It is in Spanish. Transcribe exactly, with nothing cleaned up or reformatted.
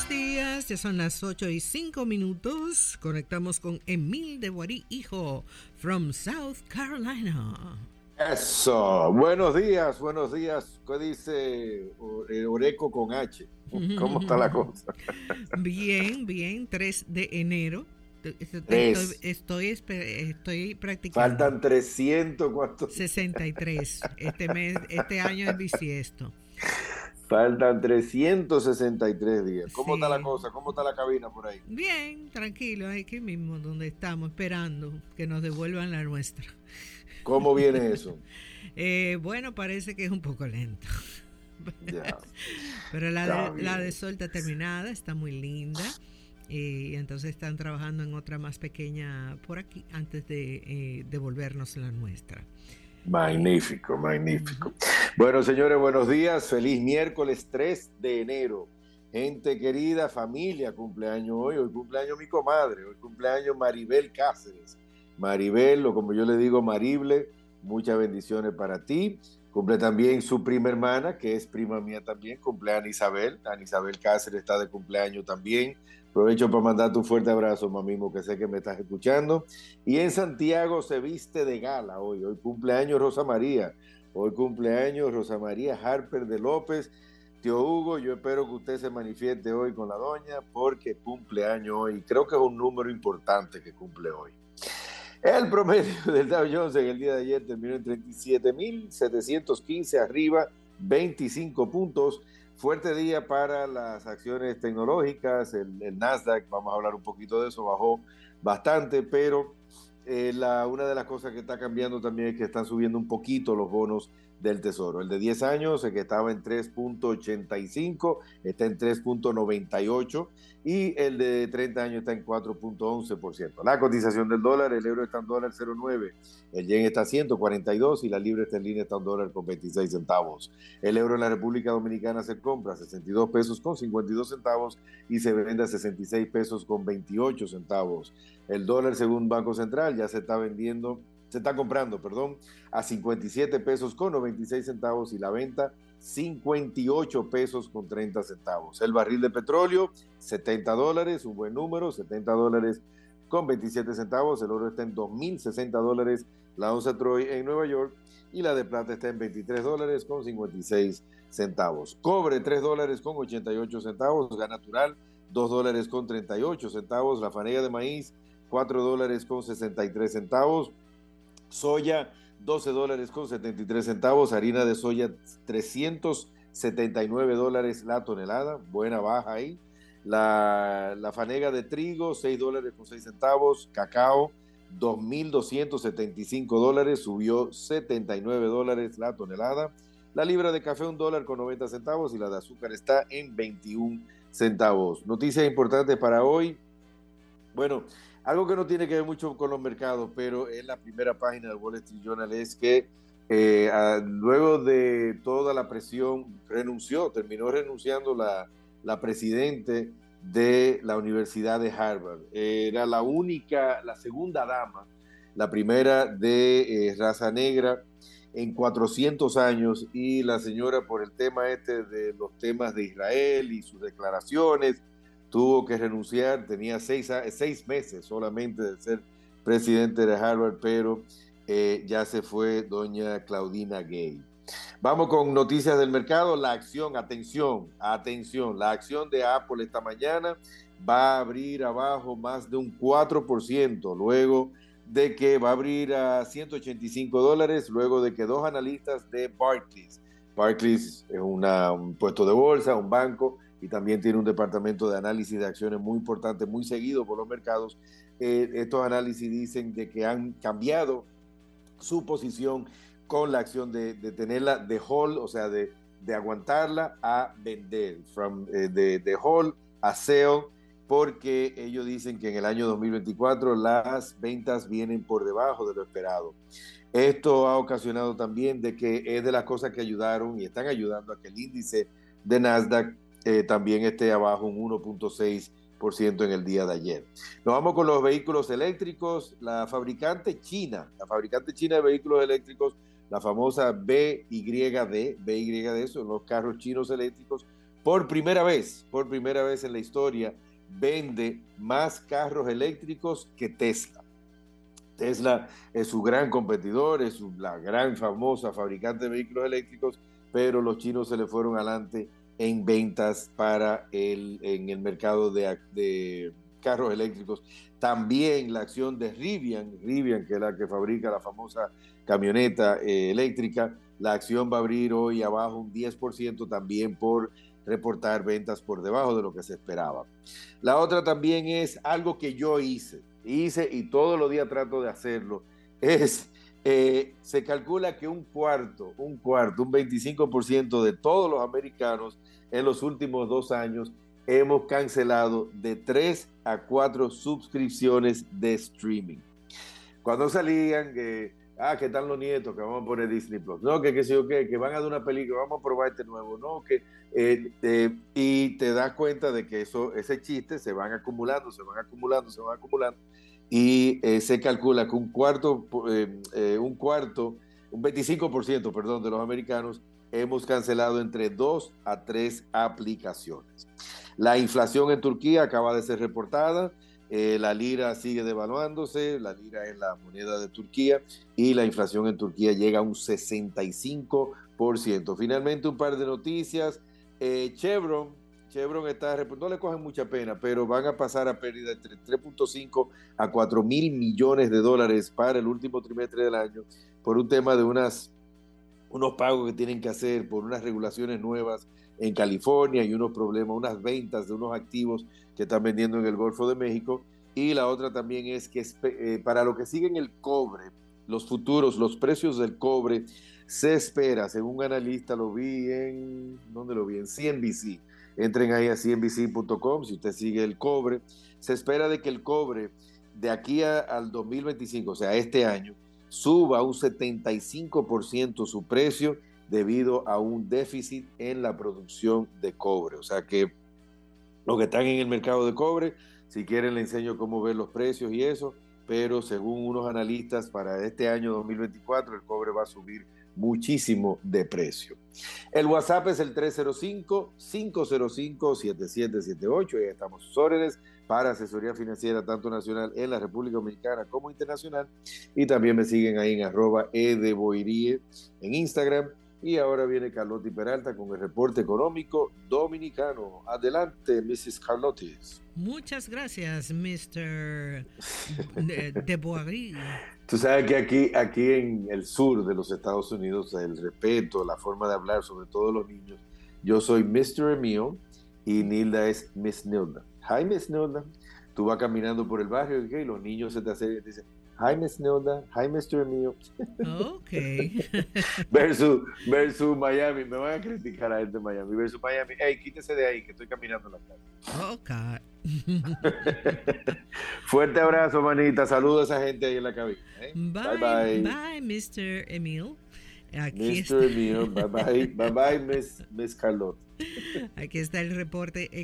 buenos días, ya son las ocho y cinco minutos. Conectamos con Emil de Guarí, hijo, from South Carolina. Eso, buenos días, buenos días. ¿Qué dice Oreco con H? ¿Cómo está la cosa? Bien, bien, tres de enero. Tres. Estoy, estoy, estoy practicando. Faltan trescientos, ¿cuántos? sesenta y tres. Este mes, este año es bisiesto. Faltan trescientos sesenta y tres días. ¿Cómo Sí. está la cosa? ¿Cómo está la cabina por ahí? Bien, tranquilo, aquí mismo donde estamos, esperando que nos devuelvan la nuestra. ¿Cómo viene eso? eh, bueno, parece que es un poco lento. Ya. Pero la de, la de Sol está terminada, está muy linda. Y entonces están trabajando en otra más pequeña por aquí antes de eh, devolvernos la nuestra. Magnífico, magnífico. Bueno, señores, buenos días. Feliz miércoles tres de enero. Gente querida, familia, cumpleaños hoy. Hoy cumpleaños mi comadre. Hoy cumpleaños Maribel Cáceres. Maribel, o como yo le digo, Marible, muchas bendiciones para ti. Cumple también su prima hermana, que es prima mía también. Cumple Ana Isabel. Ana Isabel Cáceres está de cumpleaños también. Aprovecho para mandarte un fuerte abrazo, mamimo, que sé que me estás escuchando. Y en Santiago se viste de gala hoy. Hoy cumpleaños Rosa María. Hoy cumpleaños Rosa María Harper de López. Tío Hugo, yo espero que usted se manifieste hoy con la doña porque cumpleaños hoy. Creo que es un número importante que cumple hoy. El promedio del Dow Jones en el día de ayer terminó en treinta y siete mil setecientos quince, arriba veinticinco puntos. Fuerte día para las acciones tecnológicas, el, el Nasdaq, vamos a hablar un poquito de eso, bajó bastante, pero eh, la, una de las cosas que está cambiando también es que están subiendo un poquito los bonos del Tesoro. El de diez años, el que estaba en tres punto ochenta y cinco, está en tres punto noventa y ocho y el de treinta años está en cuatro punto once por ciento. La cotización del dólar, el euro está en dólar cero punto nueve, el yen está a ciento cuarenta y dos y la libra esterlina está en dólar con veintiséis centavos. El euro en la República Dominicana se compra a sesenta y dos pesos con cincuenta y dos centavos y se vende a sesenta y seis pesos con veintiocho centavos. El dólar, según Banco Central, ya se está vendiendo, se está comprando, perdón, a cincuenta y siete pesos con noventa y seis centavos y la venta cincuenta y ocho pesos con treinta centavos. El barril de petróleo, setenta dólares, un buen número, setenta dólares con veintisiete centavos. El oro está en dos mil sesenta dólares, la onza Troy en Nueva York, y la de plata está en veintitrés dólares con cincuenta y seis centavos. Cobre, tres dólares con ochenta y ocho centavos. Gas natural, dos dólares con treinta y ocho centavos. La fanega de maíz, cuatro dólares con sesenta y tres centavos. Soya, doce dólares con setenta y tres centavos. Harina de soya, trescientos setenta y nueve dólares la tonelada. Buena baja ahí. La, la fanega de trigo, seis dólares con seis centavos. Cacao, dos mil doscientos setenta y cinco dólares. Subió setenta y nueve dólares la tonelada. La libra de café, un dólar con noventa centavos. Y la de azúcar está en veintiún centavos. Noticias importantes para hoy. Bueno, algo que no tiene que ver mucho con los mercados, pero en la primera página del Wall Street Journal es que eh, a, luego de toda la presión renunció, terminó renunciando la, la presidente de la Universidad de Harvard. Era la única, la segunda dama, la primera de eh, raza negra en cuatrocientos años, y la señora, por el tema este de los temas de Israel y sus declaraciones, tuvo que renunciar. Tenía seis, seis meses solamente de ser presidente de Harvard, pero eh, ya se fue doña Claudina Gay. Vamos con noticias del mercado. La acción, atención, atención, la acción de Apple esta mañana va a abrir abajo más de un cuatro por ciento, luego de que va a abrir a ciento ochenta y cinco dólares, luego de que dos analistas de Barclays, Barclays es una, un puesto de bolsa, un banco, y también tiene un departamento de análisis de acciones muy importante, muy seguido por los mercados. Eh, estos análisis dicen de que han cambiado su posición con la acción de, de tenerla de hold, o sea, de, de aguantarla a vender, from, eh, de, de hold a sell, porque ellos dicen que en el año dos mil veinticuatro las ventas vienen por debajo de lo esperado. Esto ha ocasionado también de que es de las cosas que ayudaron y están ayudando a que el índice de Nasdaq eh, también esté abajo un uno punto seis por ciento en el día de ayer. Nos vamos con los vehículos eléctricos. La fabricante china, la fabricante china de vehículos eléctricos, la famosa B Y D, B Y D son los carros chinos eléctricos, por primera vez, por primera vez en la historia, vende más carros eléctricos que Tesla. Tesla es su gran competidor, es su, la gran famosa fabricante de vehículos eléctricos, pero los chinos se le fueron adelante en ventas para el, en el mercado de, de carros eléctricos. También la acción de Rivian, Rivian, que es la que fabrica la famosa camioneta eh, eléctrica, la acción va a abrir hoy abajo un diez por ciento también por reportar ventas por debajo de lo que se esperaba. La otra también es algo que yo hice, hice y todos los días trato de hacerlo, es, eh, se calcula que un cuarto, un cuarto, un veinticinco por ciento de todos los americanos en los últimos dos años hemos cancelado de tres a cuatro suscripciones de streaming. Cuando salían, eh, ah, que están los nietos, que vamos a poner Disney Plus, no, que qué sé yo qué, que van a dar una película, vamos a probar este nuevo, no, que, eh, eh, y te das cuenta de que eso, ese chiste se van acumulando, se van acumulando, se van acumulando, y eh, se calcula que un cuarto, eh, eh, un cuarto, un veinticinco por ciento, perdón, de los americanos hemos cancelado entre dos a tres aplicaciones. La inflación en Turquía acaba de ser reportada. Eh, la lira sigue devaluándose, la lira es la moneda de Turquía y la inflación en Turquía llega a un sesenta y cinco por ciento. Finalmente, un par de noticias. Eh, Chevron, Chevron está, no le cogen mucha pena, pero van a pasar a pérdida entre tres punto cinco a cuatro mil millones de dólares para el último trimestre del año por un tema de unas, unos pagos que tienen que hacer por unas regulaciones nuevas en California y unos problemas, unas ventas de unos activos que están vendiendo en el Golfo de México. Y la otra también es que eh, para lo que siguen el cobre, los futuros, los precios del cobre, se espera, según un analista, lo vi en, ¿dónde lo vi? En C N B C. Entren ahí a C N B C punto com si usted sigue el cobre. Se espera de que el cobre de aquí a, al dos mil veinticinco, o sea, este año, suba un setenta y cinco por ciento su precio debido a un déficit en la producción de cobre. O sea que los que están en el mercado de cobre, si quieren le enseño cómo ver los precios y eso, pero según unos analistas para este año dos mil veinticuatro el cobre va a subir muchísimo de precio. El WhatsApp es el tres cero cinco, cinco cero cinco, siete siete siete ocho y ahí estamos sus órdenes para asesoría financiera tanto nacional en la República Dominicana como internacional, y también me siguen ahí en arroba edeboirie en Instagram. Y ahora viene Carlotti Peralta con el reporte económico dominicano. Adelante, missus Carlotti. Muchas gracias, mister de, de Boagri. Tú sabes que aquí, aquí en el sur de los Estados Unidos, el respeto, la forma de hablar, sobre todo los niños, yo soy mister Emil y Nilda es Miss Nilda. Hi, Miss Nilda. Tú vas caminando por el barrio, ¿okay? Y los niños se te acercan y te dicen, hi, Miss Nilda. Hi, mister Emil. Ok. versus, versus Miami. Me van a criticar a gente de Miami. Versus Miami. Hey, quítese de ahí que estoy caminando en la calle. Ok. Fuerte abrazo, manita. Saludos a esa gente ahí en la cabina. ¿eh? Bye, bye, bye. Bye, mister Emil. Aquí mister está. Emil. Bye, bye. Bye, bye, Miss, Miss Carlota. Aquí está el reporte